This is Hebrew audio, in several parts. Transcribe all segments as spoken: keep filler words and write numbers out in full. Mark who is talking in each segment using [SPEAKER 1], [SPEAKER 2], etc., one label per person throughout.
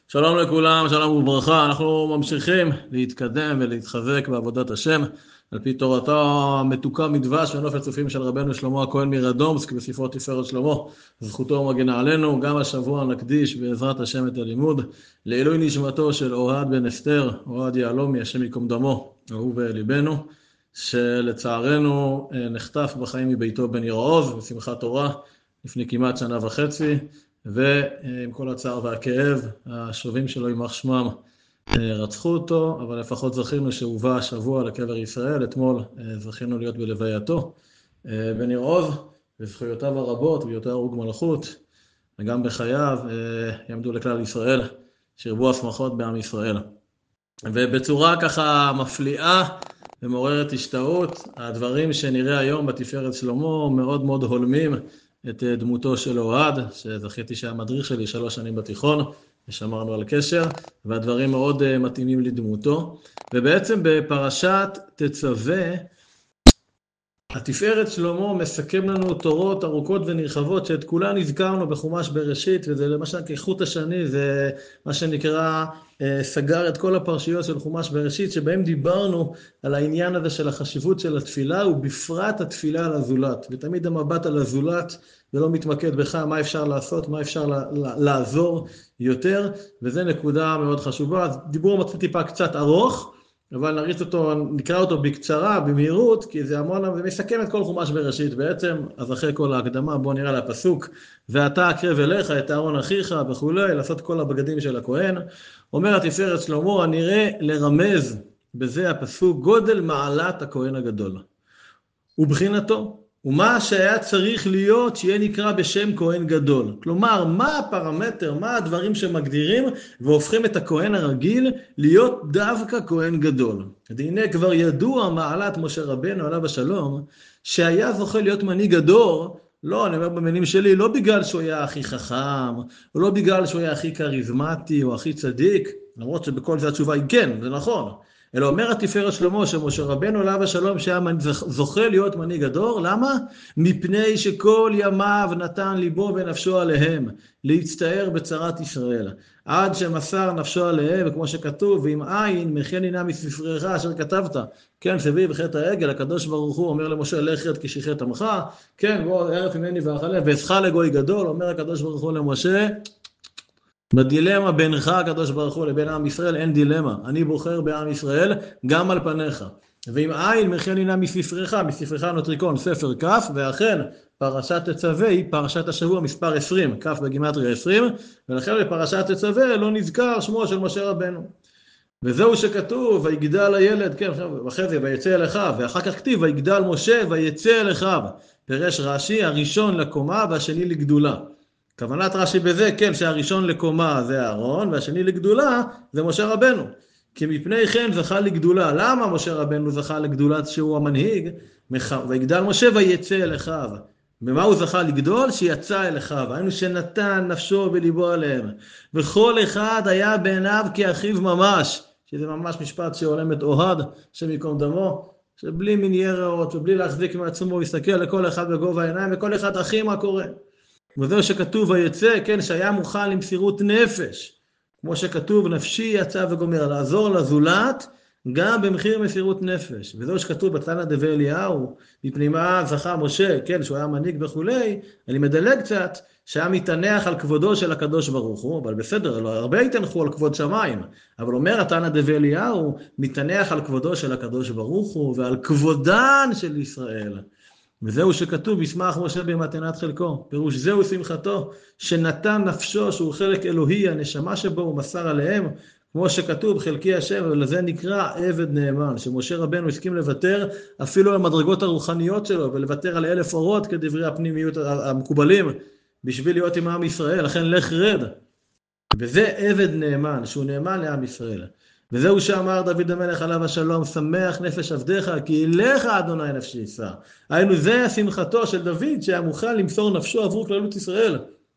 [SPEAKER 1] שלום לכולם, שלום וברכה. אנחנו ממשיכים להתקדם ולהתחזק בעבודת השם על פי תורתו המתוקה מדבש ונופת צופים של רבנו שלמה הכהן מרדומסק בספרו תפארת שלמה, זכותו ומגנה עלינו. גם השבוע נקדיש בעזרת השם את הלימוד לעילוי נשמתו של אוהד בן אסתר, אוהד יהלומי, השם ייקום דמו, אהוב ליבנו, שלצערנו נחטף בחיים מביתו בניר עוז בשמחת תורה לפני כמעט שנה וחצי, ועם כל הצער והכאב, השובים שלו יימח שמם רצחו אותו, אבל לפחות זכינו שהובא השבוע לקבר ישראל. אתמול זכינו להיות בלווייתו בניר עוז, וזכויותיו הרבות בהיותו הרוג מלכות, וגם בחייו יעמדו לכלל ישראל, שירבו השמחות בעם ישראל. ובצורה ככה מפליאה ומעוררת השתאות, הדברים שנראה היום בתפארת שלמה מאוד מאוד הולמים את דמותו של אוהד, שזכיתי שהמדריך שלי שלוש שנים בתיכון, ושמרנו על קשר, והדברים מאוד מתאימים לדמותו. ובעצם בפרשת תצווה, התפארת שלמה מסכם לנו תורות ארוכות ונרחבות, שאת כולן הזכרנו בחומש בראשית, וזה למשל כחוט השני, זה מה שנקרא, סגר את כל הפרשיות של חומש בראשית, שבהם דיברנו על העניין הזה של החשיבות של התפילה, ובפרט התפילה על הזולת. ותמיד המבט על הזולת, ולא מתמקד בך מה אפשר לעשות, מה אפשר לעזור יותר, וזה נקודה מאוד חשובה. דיבור מתחיל טיפה קצת ארוך, אבל נריץ אותו, נקרא אותו בקצרה, במהירות, כי זה המון, זה מסכם את כל חומש בראשית בעצם. אז אחרי כל ההקדמה, בוא נראה לפסוק, ואתה אקרב אליך את אהרון אחיך וכולי, לעשות כל הבגדים של הכהן. אומר התפארת שלמה, הנראה לרמז בזה הפסוק, גודל מעלת הכהן הגדול, ובחינתו, ומה שהיה צריך להיות שיהיה נקרא בשם כהן גדול. כלומר, מה הפרמטר, מה הדברים שמגדירים והופכים את הכהן הרגיל להיות דווקא כהן גדול. הנה כבר ידוע מעלת משה רבנו עליו השלום, שהיה זוכה להיות מנהיג הדור, לא, אני אומר במילים שלי, לא בגלל שהוא היה הכי חכם, או לא בגלל שהוא היה הכי כריזמטי או הכי צדיק, למרות שבכל זה התשובה היא כן, זה נכון. אלא אומר התפארת שלמה שמשה רבנו עליו השלום שהיה זוכה להיות מנהיג הדור. למה? מפני שכל ימיו נתן ליבו ונפשו עליהם, להצטער בצרת ישראל, עד שמסר נפשו עליהם, וכמו שכתוב, ואם אין מכן הנה מספריך אשר כתבת, כן, סביב בחטא העגל, הקדוש ברוך הוא אומר למשה לך רד כי שיחת עמך, כן, בוא ערף ממני ואכלה ואעשך לגוי גדול. אומר הקדוש ברוך הוא למשה, בדילמה בינך הקדוש ברוך הוא לבין עם ישראל אין דילמה, אני בוחר בעם ישראל גם על פניך. ואם אין מכן הנה מספריך, מספריך נוטריקון ספר כף, ואכן פרשת תצווה היא פרשת השבוע מספר עשרים, כף בגימטריה עשרים, ולכן בפרשת תצווה לא נזכר שמו של משה רבנו. וזהו שכתוב, ויגדל הילד, כן, אחרי זה ויצא אל אחיו, ואחר כך כתיב, ויגדל משה ויצא אל אחיו. פירש רש"י, הראשון לקומה והשני לגדולה. כוונת רש"י בזה, כן, שהראשון לקומה זה אהרון, והשני לגדולה זה משה רבנו. כי מפני כן זכה לגדולה. למה משה רבנו זכה לגדולה שהוא המנהיג? ויגדל משה ויצא אל אחיו. במה הוא זכה לגדול? שיצא אל אחיו. היינו שנתן נפשו וליבו עליהם. וכל אחד היה בעיניו כאחיו ממש. שזה ממש משפט שעולם את אוהד, השם ייקום דמו, שבלי מניירות ובלי להחזיק מעצמו, יסתכל לכל אחד בגובה העיניים, וכל אחד אחי מה קורה. וזהו שכתוב ויצא, כן, שהיה מוכן למסירות נפש. כמו שכתוב, נפשי יצא וגומר, לעזור לזולת, גם במחיר מסירות נפש. וזהו שכתוב בתנא דבי אליהו, מפני מה זכה משה, כן, שהוא היה מנהיג וכולי, אני מדלג קצת, שהיה מתענח על כבודו של הקדוש ברוך הוא, אבל בסדר, לא הרבה התענחו על כבוד שמיים, אבל אומר התנא דבי אליהו, מתענח על כבודו של הקדוש ברוך הוא, ועל כבודן של ישראל. וזהו שכתוב, ישמח משה במתנת חלקו, פירוש זהו שמחתו, שנתן נפשו שהוא חלק אלוהי, הנשמה שבו הוא מסר עליהם, כמו שכתוב, חלקי השם, ולזה נקרא עבד נאמן, שמשה רבנו הסכים לוותר אפילו על המדרגות הרוחניות שלו, ולוותר על אלף אורות כדברי הפנימיות המקובלים, בשביל להיות עם עם ישראל, לכן לך רד. וזה עבד נאמן, שהוא נאמן לעם ישראל. וזהו שאמר דוד המלך עליו השלום, שמח נפש עבדיך, כי אליך אדוני נפשי יישא. היינו, זה שמחתו של דוד, שהיה מוכן למסור נפשו עבור כללות ישראל.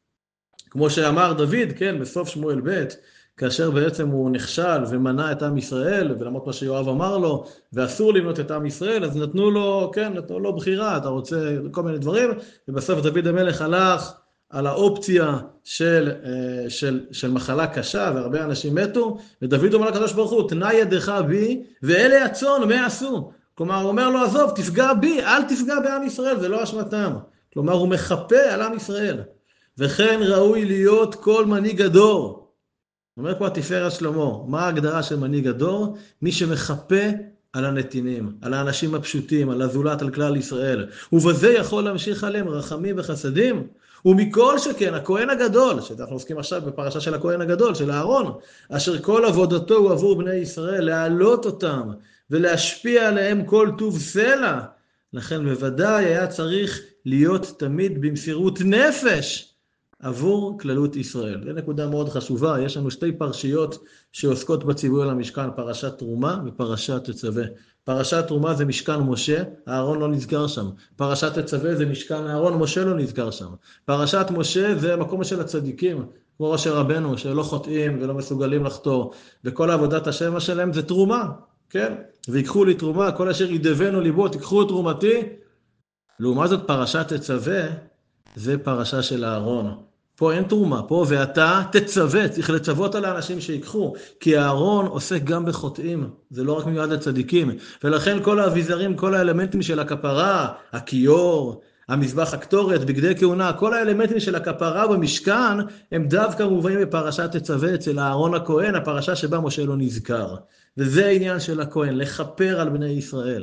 [SPEAKER 1] כמו שאמר דוד, כן, בסוף שמואל ב', כאשר בעצם הוא נכשל ומנע את עם ישראל, ולמרות מה שיואב אמר לו, ואסור לבנות את עם ישראל, אז נתנו לו, כן, נתנו לו בחירה, אתה רוצה כל מיני דברים, ובסוף דוד המלך הלך על האופציה של, של, של מחלה קשה, והרבה אנשים מתו, ודוד אומר לקדוש ברוך הוא, תנה ידך בי, ואלה הצאן, מה עשו? כלומר, הוא אומר לו, עזוב, תפגע בי, אל תפגע בעם ישראל, זה לא אשמתם. כלומר, הוא מחפה על עם ישראל. וכן ראוי להיות כל מנהיג הדור. אומר פה התפארת שלמה, מה ההגדרה של מנהיג הדור? מי שמחפה על הנתינים, על האנשים הפשוטים, על הזולת, על כלל ישראל. ובזה יכול להמשיך עליהם רחמים וחסדים. ומכל שכן, הכהן הגדול, שאנחנו עוסקים עכשיו בפרשה של הכהן הגדול, של אהרון, אשר כל עבודתו הוא עבור בני ישראל, להעלות אותם ולהשפיע עליהם כל טוב סלע. לכן בוודאי היה צריך להיות תמיד במסירות נפש עבור כללות ישראל. זו נקודה מאוד חשובה, יש לנו שתי פרשיות שעוסקות בציווי על המשכן, פרשת תרומה ופרשת תצווה. פרשת תרומה זה משכן משה, אהרון לא נזכר שם. פרשת תצווה זה משכן אהרון, משה לא נזכר שם. פרשת משה זה מקום של הצדיקים, כמו ראשי רבנו, שלא חוטאים ולא מסוגלים לחטוא, וכל עבודת השם שלהם זה תרומה, כן? ויקחו לי תרומה, כל אשר ידבנו ליבו, תיקחו את תרומתי. לעומת זאת פרשת תצווה, זה פרשה של אהרון. פה אין תרומה, פה ואתה תצווה, צריך לצוות על האנשים שיקחו, כי אהרון עוסק גם בחוטאים, זה לא רק מיועד לצדיקים, ולכן כל האביזרים, כל האלמנטים של הכפרה, הכיור, המזבח הקטורת, בגדי כהונה, כל האלמנטים של הכפרה במשכן, הם דווקא מובאים בפרשת תצווה אצל אהרון הכהן, הפרשה שבה משה לא נזכר. וזה העניין של הכהן, לכפר על בני ישראל.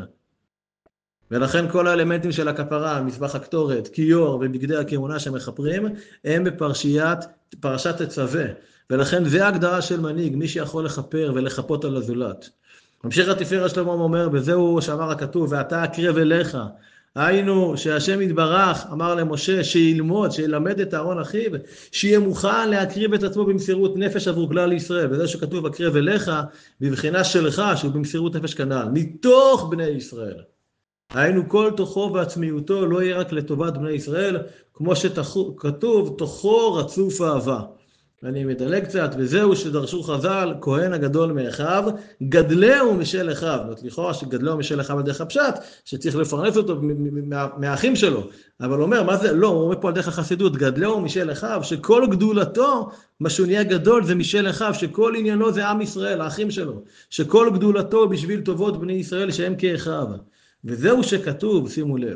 [SPEAKER 1] ולכן כל האלמנטים של הכפרה, מזבח הקטורת, כיור ובגדי הכהונה שמחפרים, הם בפרשיית, פרשת תצווה. ולכן זה ההגדרה של מנהיג, מי שיכול לכפר ולחפות על הזולת. ממשיך התפארת שלמה אומר, וזהו שאמר הכתוב, ואתה אקרב אליך. היינו שהשם יתברך אמר למשה שילמוד, שילמד את אהרון אחיו, שיהיה מוכן להקריב את עצמו במסירות נפש עבור כלל ישראל. וזה שכתוב אקרב אליך, בבחינה שלך, שהוא במסירות נפש כנ"ל, מתוך בני ישראל. היינו כל תוכו ועצמיותו לא יהיה רק לטובת בני ישראל, כמו שכתוב, תוכו רצוף אהבה. אני מדלג קצת, וזהו שדרשו חז"ל, כהן הגדול מאחיו, גדלהו משל אחיו. זאת לכאורה שגדלהו משל אחיו על דרך הפשט, שצריך לפרנס אותו מהאחים שלו. אבל הוא אומר, מה זה? לא, הוא אומר פה על דרך החסידות, גדלהו משל אחיו, שכל גדולתו, מה שהוא נהיה גדול זה משל אחיו, שכל עניינו זה עם ישראל, האחים שלו. שכל גדולתו בשביל טובות בני ישראל שהם כאחיו. וזהו שכתוב, שימו לב,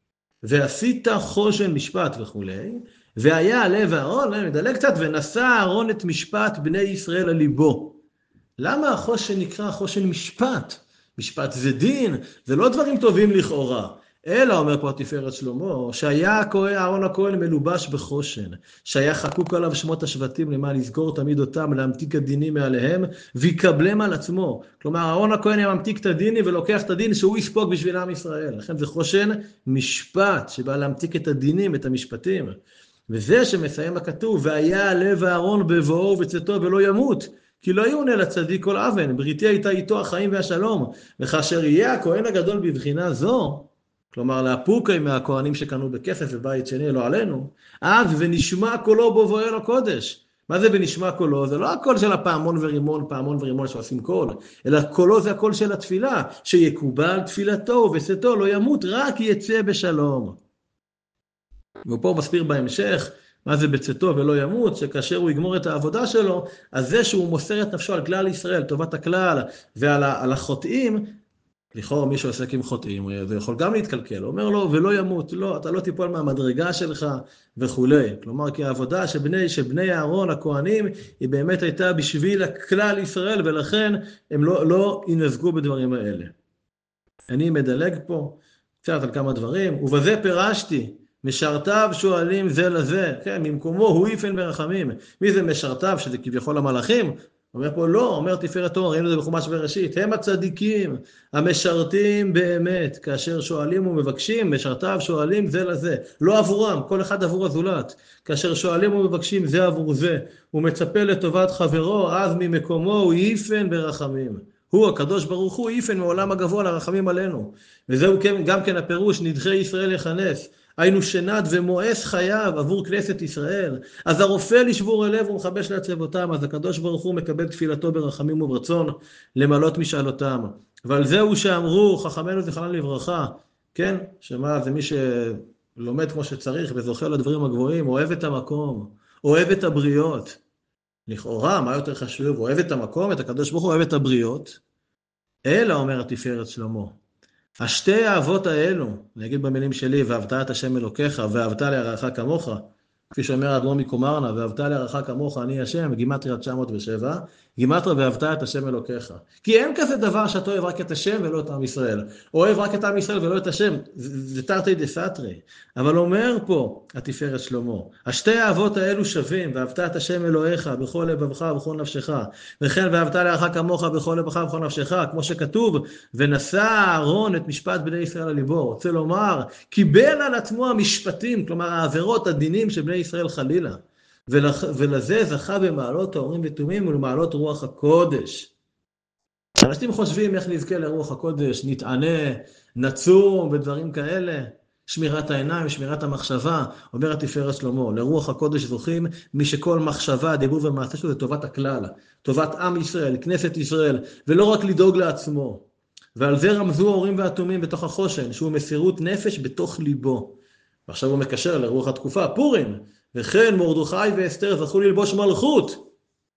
[SPEAKER 1] ועשית חושן משפט וכולי, והיה הלב אהרון, אני מדלג קצת, ונשא אהרון את משפט בני ישראל על ליבו. למה החושן נקרא חושן משפט? משפט זה דין, זה לא דברים טובים לכאורה. אלא, אומר פה התפארת שלמה, שהיה אהרון הכהן מלובש בחושן, שהיה חקוק עליו שמות השבטים למען לזכור תמיד אותם, להמתיק הדינים מעליהם, ויקבלם על עצמו. כלומר, אהרון הכהן היה ממתיק את הדינים ולוקח את הדין שהוא יספוג בשביל עם ישראל. לכן זה חושן משפט, שבא להמתיק את הדינים, את המשפטים. וזה שמסיים הכתוב, והיה הלב אהרון בבואו ובצאתו ולא ימות, כי לא יאונה לצדיק כל אבן, בריתי הייתה איתו החיים והשלום, וכאשר יהיה הכהן הגדול בבחינה זו, כלומר להפוקי מהכהנים שקנו בכסף ובית שני לא עלינו, אז ונשמע קולו בבואו אל הקודש. מה זה ונשמע קולו? זה לא הקול של הפעמון ורימון, פעמון ורימון שעושים קול, אלא קולו זה הקול של התפילה, שיקובל תפילתו ובצאתו לא ימות, רק יצא בשלום. ופה הוא מסביר בהמשך, מה זה בצאתו ולא ימות, שכאשר הוא יגמור את העבודה שלו, אז זה שהוא מוסר את נפשו על כלל ישראל, טובת הכלל, ועל על החוטאים, לכאורה מי שעוסק עם חוטאים, זה יכול גם להתקלקל, הוא אומר לו, ולא ימות, לא, אתה לא תיפול מהמדרגה שלך וכו'. כלומר, כי העבודה שבני, שבני אהרון הכהנים, היא באמת הייתה בשביל הכלל ישראל, ולכן הם לא, לא ינזגו בדברים האלה. אני מדלג פה קצת על כמה דברים, ובזה פירשתי, משרתיו שואלים זה לזה, כן, ממקומו הוא יפן ברחמים. מי זה משרתיו, שזה כביכול המלאכים? אומר פה לא, אומר תפארת אור, ראינו את זה בחומש בראשית, הם הצדיקים, המשרתים באמת, כאשר שואלים ומבקשים, משרתיו שואלים זה לזה, לא עבורם, כל אחד עבור הזולת, כאשר שואלים ומבקשים זה עבור זה, הוא מצפה לטובת חברו, אז ממקומו הוא יפן ברחמים. הוא הקדוש ברוך הוא יפן מעולם הגבוה לרחמים עלינו, וזהו גם כן הפירוש, נדחי ישראל יכנס, היינו שנד ומואס חייו עבור כנסת ישראל, אז הרופא לשבור הלב ומחבש לעצבותם, אז הקדוש ברוך הוא מקבל תפילתו ברחמים וברצון למלות משאלותם. ועל זהו שאמרו חכמינו זכרם לברכה, כן, שמה זה מי לומד כמו שצריך וזוכה לדברים הגבוהים, אוהב את המקום, אוהב את הבריות. לכאורה, מה יותר חשוב? אוהב את המקום, את הקדוש ברוך הוא, אוהב את הבריות. אלא, אומר התפארת שלמה, השתי האהבות האלו, אני אגיד במילים שלי, ואהבת את השם אלוקיך, ואהבת לרעך כמוך, כפי שאומר האדמו"ר מקומרנה, ואהבת לרעך כמוך, אני השם, גימטריה תשע מאות ושבע, גימטריה ואהבת את השם אלוקיך. כי אין כזה דבר שאתה אוהב רק את השם ולא את עם ישראל. אוהב רק את עם ישראל ולא את השם, זה תרתי דסתרי. אבל אומר פה התפארת שלמה, השתי האהבות האלו שווים, ואהבת את השם אלוהיך בכל לבבך ובכל נפשך, וכן ואהבת לרעך כמוך בכל לבבך ובכל נפשך, כמו שכתוב, ונשא אהרון את משפט בני ישראל על ליבו. רוצה לומר, קיבל על עצמו המשפטים, כלומר העבירות, הדינים של בני ישראל חלילה. ולזה זכה במעלות טהורים ותומים ולמעלות רוח הקודש. אנשים חושבים איך נזכה לרוח הקודש, נתענה, נצום ודברים כאלה. שמירת העיניים, שמירת המחשבה, אומר התפארת שלמה, לרוח הקודש זוכים מי שכל מחשבה, דיבור ומעשה שלו זה טובת הכלל, טובת עם ישראל, כנסת ישראל, ולא רק לדאוג לעצמו. ועל זה רמזו ההורים והתומים בתוך החושן, שהוא מסירות נפש בתוך ליבו. ועכשיו הוא מקשר לרוח התקופה, פורים, וכן מרדכי ואסתר זכו ללבוש מלכות.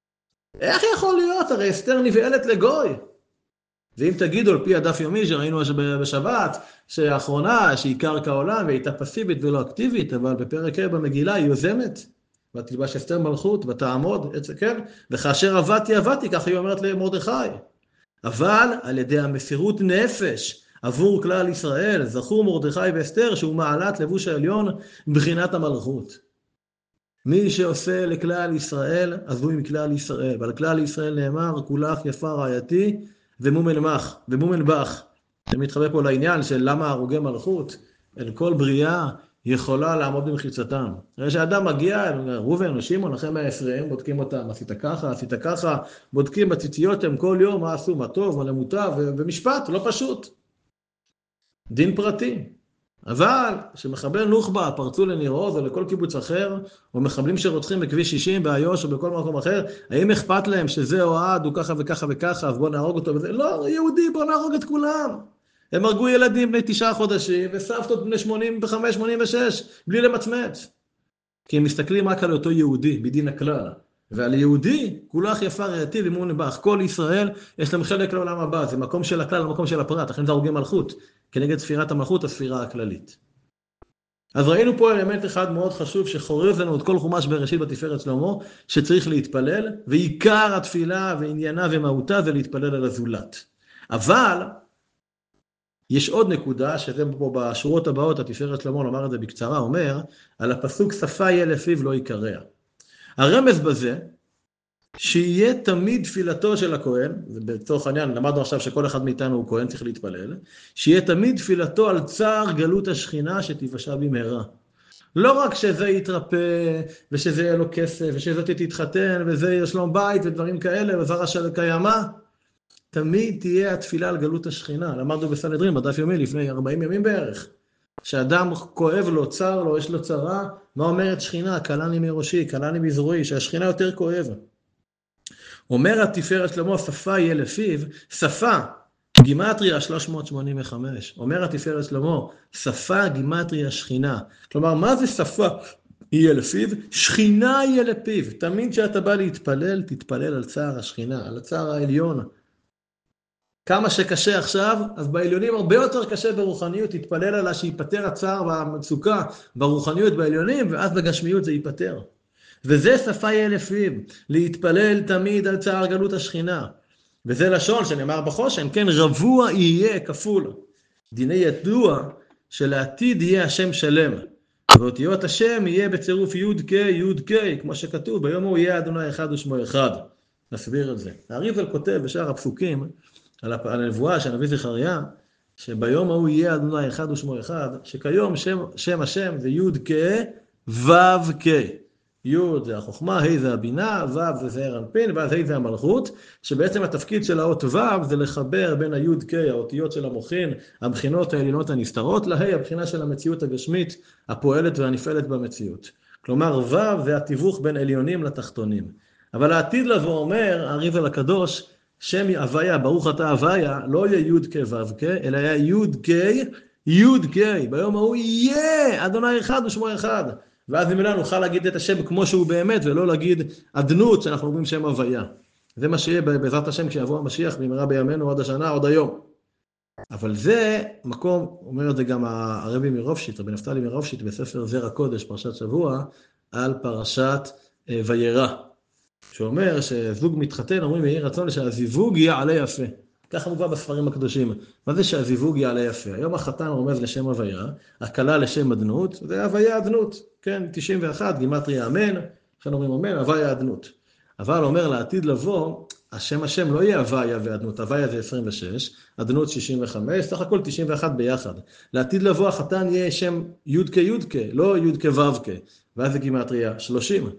[SPEAKER 1] איך יכול להיות? הרי אסתר נבעלת לגוי. ואם תגידו על פי הדף יומי שראינו בשבת, שהאחרונה שהיא קרקע עולם והייתה פסיבית ולא אקטיבית, אבל בפרק ה' במגילה היא יוזמת, ותלבש אסתר מלכות ותעמוד, כן? וכאשר עבדתי עבדתי, כך היא אומרת למרדכי. אבל על ידי המסירות נפש עבור כלל ישראל, זכו מרדכי ואסתר שהוא מעלת לבוש העליון בחינת המלכות. מי שעושה לכלל ישראל, אז הוא עם כלל ישראל. ועל כלל ישראל נאמר, כולך יפה רעייתי ומומן מח, ומומן בח. זה מתחבא פה לעניין של למה הרוגי מלכות, אל כל בריאה יכולה לעמוד במחיצתם. הרי שהאדם מגיע, ראובן או שמעון, אחרי מאה ועשרים, בודקים אותם, עשית ככה, עשית ככה, בודקים בציציות הם כל יום, מה עשו, מה טוב, מה למוטב, ומשפט, לא פשוט. דין פרטי. אבל שמחבל נוח'בה פרצו לניר עוז או לכל קיבוץ אחר, או מחבלים שרוצחים בכביש שישים באיו"ש או בכל מקום אחר, האם אכפת להם שזה אוהד, הוא ככה וככה וככה, אז בוא נהרוג אותו וזה? לא, יהודי, בוא נהרוג את כולם. הם הרגו ילדים בני תשעה חודשים, וסבתות בני שמונים וחמש שמונים ושש, בלי למצמץ. כי הם מסתכלים רק על אותו יהודי, בדין הכלל. ועל יהודי, כולך יפה רעייתי ומומן בח. כל ישראל יש להם חלק לעולם הבא, זה מקום של הכלל, מקום של הפרט, לכן זה הרוגי מלכות. כנגד ספירת המלכות, הספירה הכללית. אז ראינו פה אלמנט אחד מאוד חשוב שחורז לנו את כל חומש בראשית בתפארת שלמה, שצריך להתפלל, ועיקר התפילה ועניינה ומהותה זה להתפלל על הזולת. אבל יש עוד נקודה, שזה פה בשורות הבאות, התפארת שלמה, לומר את זה בקצרה, אומר, על הפסוק שפה יהיה לפיו לא יקרע. הרמז בזה, שיהיה תמיד תפילתו של הכהן, ובתוך העניין למדנו עכשיו שכל אחד מאיתנו הוא כהן, צריך להתפלל, שיהיה תמיד תפילתו על צער גלות השכינה שתיוושע במהרה. לא רק שזה יתרפא, ושזה יהיה לו כסף, ושזה תתחתן, וזה יהיה שלום בית, ודברים כאלה, וזרע של קיימה, תמיד תהיה התפילה על גלות השכינה. למדנו בסנהדרין, בדף יומי, לפני ארבעים ימים בערך, שאדם כואב לו, צר לו, יש לו צרה, מה אומרת שכינה? קלני מראשי, קלני מזרועי, שהשכינה יותר כואבה. אומר התפארת שלמה, שפה יהיה לפיו, שפה, גימטריה שלוש מאות שמונים וחמש. אומר התפארת שלמה, שפה גימטריה שכינה. כלומר, מה זה שפה יהיה לפיו? שכינה יהיה לפיו. תמיד שאתה בא להתפלל, תתפלל על צער השכינה, על הצער העליון. כמה שקשה עכשיו, אז בעליונים הרבה יותר קשה ברוחניות, תתפלל עליה שיפטר הצער והמצוקה ברוחניות בעליונים, ואז בגשמיות זה ייפטר. וזה שפה יהיה לפיו, להתפלל תמיד על צער גלות השכינה. וזה לשון שנאמר בחושן, כן, רבוע יהיה כפול. דיני ידוע שלעתיד יהיה השם שלם. ואותיות השם יהיה בצירוף י' כ' י' כ', כמו שכתוב, ביום הוא יהיה אדוני אחד ושמו אחד. נסביר את זה. האריז"ל כותב בשאר הפסוקים, על הנבואה של הנביא זכריה, שביום ההוא יהיה אדוני אחד ושמו אחד, שכיום שם, שם השם זה י' כ' ו' כ'. י' זה החוכמה, ה' זה הבינה, ו' זה זעיר אנפין, ואז ה' זה המלכות, שבעצם התפקיד של האות ו' זה לחבר בין הי' כ', האותיות של המוחין, הבחינות העליונות הנסתרות, לה' הבחינה של המציאות הגשמית, הפועלת והנפעלת במציאות. כלומר, ו' זה התיווך בין עליונים לתחתונים. אבל העתיד לבוא אומר, האריז"ל הקדוש, שם הוויה, ברוך אתה הוויה, לא יהיה י' כ' ו' כ', אלא היה י' כ' יוד קי, ביום ההוא יהיה אדוני אחד ושמו אחד. ואז ממילא נוכל להגיד את השם כמו שהוא באמת, ולא להגיד אדנות שאנחנו אומרים שם הוויה. זה מה שיהיה בעזרת השם כשיבוא המשיח במהרה בימינו עוד השנה, עוד היום. אבל זה מקום, אומר את זה גם הרבי מרופשיט, רבי נפתלי מרופשיט, בספר זרע קודש, פרשת שבוע, על פרשת וירא. שאומר שזוג מתחתן, אומרים יהי רצון שהזיווג יעלה יפה. ככה מובא בספרים הקדושים. מה זה שהזיווג יעלה יפה? היום החתן רומז לשם הוויה, הכלה לשם אדנות, זה הוויה אדנות. כן, תשעים ואחת, גימטריה אמן, עכשיו אומרים אמן, הוויה אדנות. אבל אומר לעתיד לבוא, השם השם לא יהיה הוויה ואדנות, הוויה זה עשרים ושש, אדנות שישים וחמש, סך הכל תשעים ואחת ביחד. לעתיד לבוא החתן יהיה שם יודקה יודקה, לא יודקה וובקה, ואז זה גימטריה שלושים.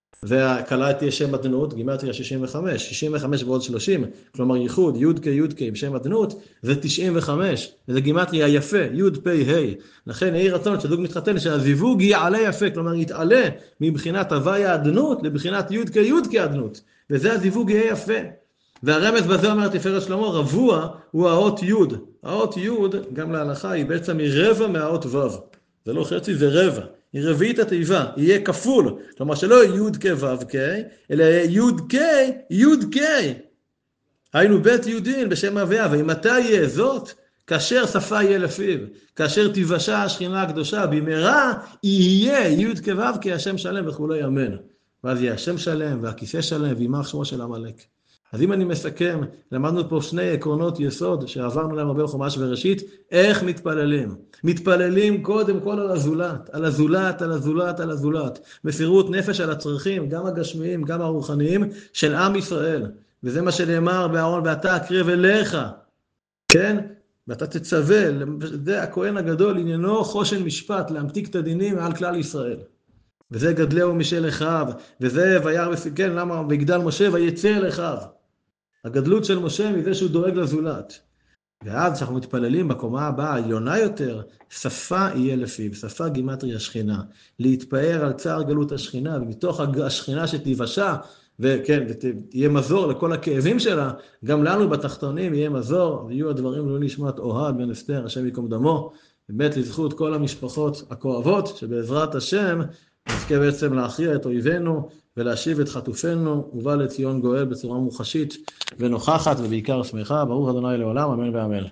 [SPEAKER 1] והכלה תהיה שם אדנות, גימטריה שישים וחמש, שישים וחמש ועוד שלושים, כלומר ייחוד, יודקה יודקה עם שם אדנות, זה תשעים וחמש, וזה גימטריה יפה, יוד פי הי. לכן יהי רצון שזוג מתחתן שהזיווג יעלה יפה, כלומר יתעלה מבחינת הוויה אדנות לבחינת יודקה יודקה אדנות, וזה הזיווג יהיה יפה. והרמז בזה אומר תפארת שלמה, רבוע הוא האות יוד. האות יוד, גם להלכה, היא בעצם היא רבע מהאות וו. זה לא חצי, זה רבע. היא רביעית התיבה, יהיה כפול. כלומר שלא יוד קי וו קי, אלא יוד קי, יוד קי. היינו בית יודין בשם הוויה, ומתי יהיה זאת? כאשר שפה יהיה לפיו, כאשר תיוושע השכינה הקדושה, במהרה יהיה יוד קי וו קי השם שלם וכולי אמן. ואז יהיה השם שלם והכיסא שלם וימח שמו של עמלק. אז אם אני מסכם, למדנו פה שני עקרונות יסוד שעברנו להם הרבה בחומש בראשית, איך מתפללים. מתפללים קודם כל על הזולת, על הזולת, על הזולת, על הזולת. מסירות נפש על הצרכים, גם הגשמיים, גם הרוחניים, של עם ישראל. וזה מה שנאמר בארון, ואתה אקרב אליך, כן? ואתה תצווה, זה הכהן הגדול, עניינו חושן משפט, להמתיק את הדינים מעל כלל ישראל. וזה גדלהו משל אחיו, וזה וירא כן, למה ויגדל משה ויצא אל אחיו. הגדלות של משה מזה שהוא דואג לזולת. ואז כשאנחנו מתפללים בקומה הבאה, העליונה יותר, שפה יהיה לפיו, שפה גימטריה שכינה. להתפאר על צער גלות השכינה, ומתוך השכינה שתיוושע, וכן, ותהיה מזור לכל הכאבים שלה, גם לנו בתחתונים יהיה מזור, ויהיו הדברים לא נשמת אוהד בן אסתר, השם יקום דמו, באמת לזכות כל המשפחות הכואבות, שבעזרת השם, נזכה בעצם להכריע את אויבינו ולהשיב את חטופינו, ובא לציון גואל בצורה מוחשית ונוכחת ובעיקר שמחה. ברוך ה' לעולם, אמן ואמן.